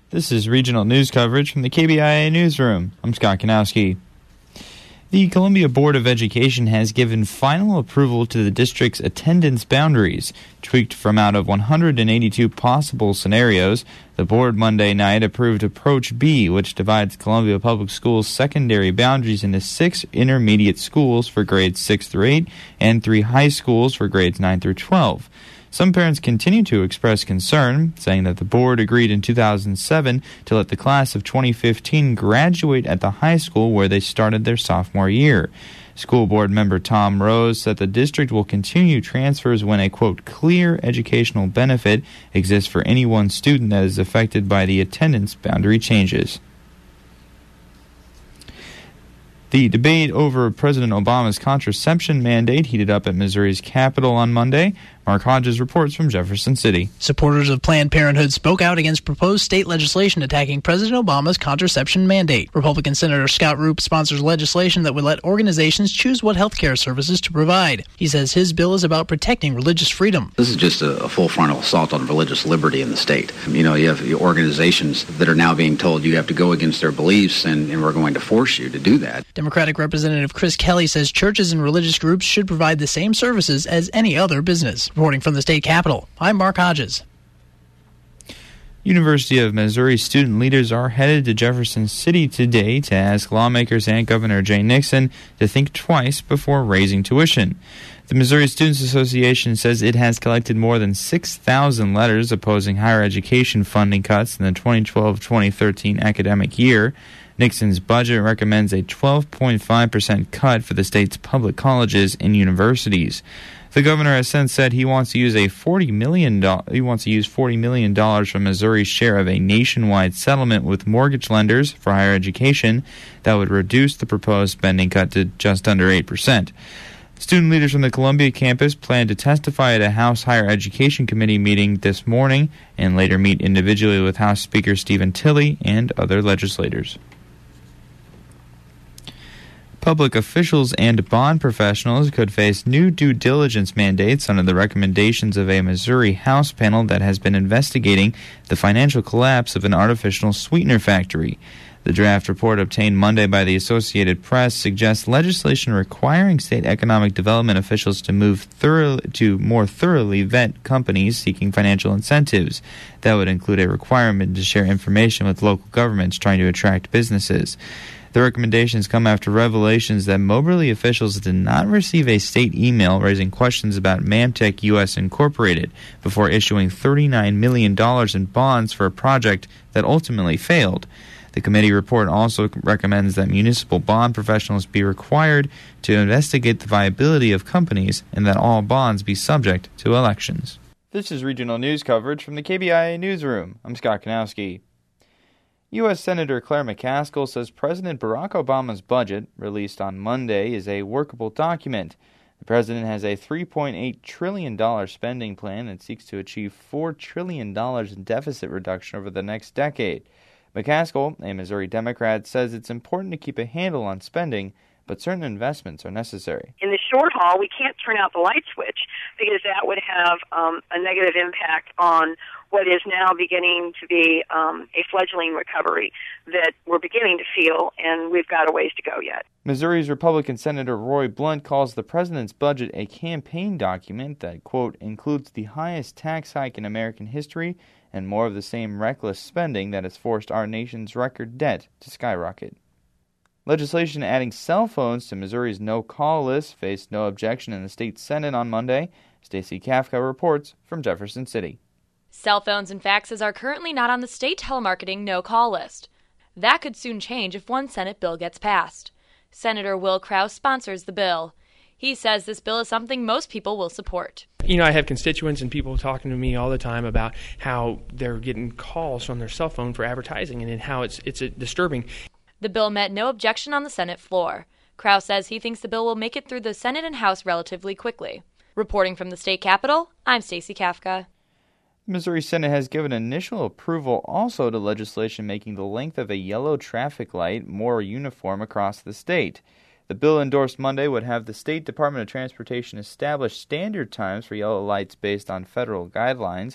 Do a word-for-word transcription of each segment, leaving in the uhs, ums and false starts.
This is regional news coverage from the K B I A Newsroom. I'm Scott Kanowski. The Columbia Board of Education has given final approval to the district's attendance boundaries. Tweaked from out of one hundred eighty-two possible scenarios, the board Monday night approved Approach B, which divides Columbia Public Schools' secondary boundaries into six intermediate schools for grades six through eight and three high schools for grades nine through twelve. Some parents continue to express concern, saying that the board agreed in two thousand seven to let the class of twenty fifteen graduate at the high school where they started their sophomore year. School board member Tom Rose said the district will continue transfers when a, quote, clear educational benefit exists for any one student that is affected by the attendance boundary changes. The debate over President Obama's contraception mandate heated up at Missouri's Capitol on Monday. Mark Hodges reports from Jefferson City. Supporters of Planned Parenthood spoke out against proposed state legislation attacking President Obama's contraception mandate. Republican Senator Scott Roop sponsors legislation that would let organizations choose what health care services to provide. He says his bill is about protecting religious freedom. This is just a, a full frontal assault on religious liberty in the state. You know, you have organizations that are now being told you have to go against their beliefs, and, and we're going to force you to do that. Democratic Representative Chris Kelly says churches and religious groups should provide the same services as any other business. Reporting from the state capitol, I'm Mark Hodges. University of Missouri student leaders are headed to Jefferson City today to ask lawmakers and Governor Jay Nixon to think twice before raising tuition. The Missouri Students Association says it has collected more than six thousand letters opposing higher education funding cuts in the twenty twelve twenty thirteen academic year. Nixon's budget recommends a twelve point five percent cut for the state's public colleges and universities. The governor has since said he wants to use a forty million dollars he wants to use forty million dollars from Missouri's share of a nationwide settlement with mortgage lenders for higher education that would reduce the proposed spending cut to just under eight percent. Student leaders from the Columbia campus plan to testify at a House Higher Education Committee meeting this morning and later meet individually with House Speaker Stephen Tilley and other legislators. Public officials and bond professionals could face new due diligence mandates under the recommendations of a Missouri House panel that has been investigating the financial collapse of an artificial sweetener factory. The draft report obtained Monday by the Associated Press suggests legislation requiring state economic development officials to move thorough, to more thoroughly vet companies seeking financial incentives. That would include a requirement to share information with local governments trying to attract businesses. The recommendations come after revelations that Moberly officials did not receive a state email raising questions about Mamtech U S Incorporated before issuing thirty-nine million dollars in bonds for a project that ultimately failed. The committee report also recommends that municipal bond professionals be required to investigate the viability of companies and that all bonds be subject to elections. This is regional news coverage from the K B I A Newsroom. I'm Scott Kanowski. U S Senator Claire McCaskill says President Barack Obama's budget, released on Monday, is a workable document. The president has a three point eight trillion dollars spending plan that seeks to achieve four trillion dollars in deficit reduction over the next decade. McCaskill, a Missouri Democrat, says it's important to keep a handle on spending, but certain investments are necessary. In the short haul, we can't turn out the light switch because that would have um, a negative impact on what is now beginning to be um, a fledgling recovery that we're beginning to feel, and we've got a ways to go yet. Missouri's Republican Senator Roy Blunt calls the president's budget a campaign document that, quote, includes the highest tax hike in American history and more of the same reckless spending that has forced our nation's record debt to skyrocket. Legislation adding cell phones to Missouri's no-call list faced no objection in the state Senate on Monday. Stacey Kafka reports from Jefferson City. Cell phones and faxes are currently not on the state telemarketing no-call list. That could soon change if one Senate bill gets passed. Senator Will Krause sponsors the bill. He says this bill is something most people will support. You know, I have constituents and people talking to me all the time about how they're getting calls from their cell phone for advertising and how it's it's a disturbing. The bill met no objection on the Senate floor. Krause says he thinks the bill will make it through the Senate and House relatively quickly. Reporting from the state capitol, I'm Stacey Kafka. The Missouri Senate has given initial approval also to legislation making the length of a yellow traffic light more uniform across the state. The bill endorsed Monday would have the State Department of Transportation establish standard times for yellow lights based on federal guidelines.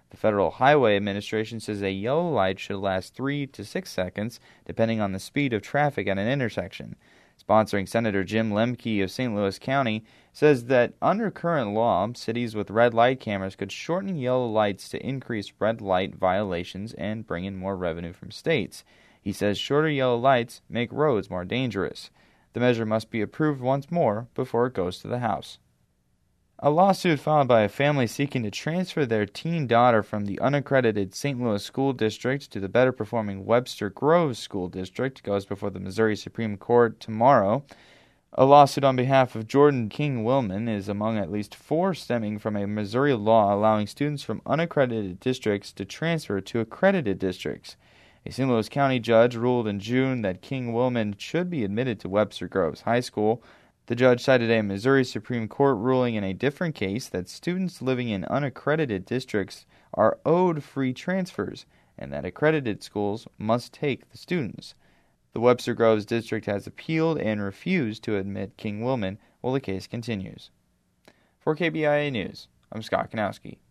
The Federal Highway Administration says a yellow light should last three to six seconds, depending on the speed of traffic at an intersection. Sponsoring Senator Jim Lemke of Saint Louis County says that under current law, cities with red light cameras could shorten yellow lights to increase red light violations and bring in more revenue from states. He says shorter yellow lights make roads more dangerous. The measure must be approved once more before it goes to the House. A lawsuit filed by a family seeking to transfer their teen daughter from the unaccredited Saint Louis School District to the better-performing Webster Groves School District goes before the Missouri Supreme Court tomorrow. A lawsuit on behalf of Jordan King Willman is among at least four stemming from a Missouri law allowing students from unaccredited districts to transfer to accredited districts. A Saint Louis County judge ruled in June that King Willman should be admitted to Webster Groves High School. The judge cited a Missouri Supreme Court ruling in a different case that students living in unaccredited districts are owed free transfers and that accredited schools must take the students. The Webster Groves District has appealed and refused to admit King Willman while the case continues. For K B I A News, I'm Scott Kanowski.